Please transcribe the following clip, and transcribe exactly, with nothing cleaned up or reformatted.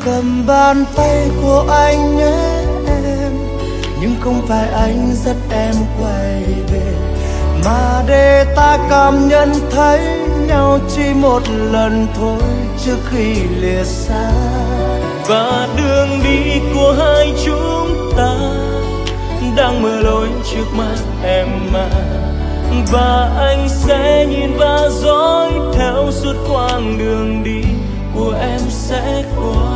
cầm bàn tay của anh nhé em, nhưng không phải anh dắt em quay về, mà để ta cảm nhận thấy nhau chỉ một lần thôi trước khi lìa xa. Và đường đi của hai chúng ta đang mở lối trước mắt em mà, và anh sẽ nhìn và dõi theo suốt quãng đường đi của em sẽ qua.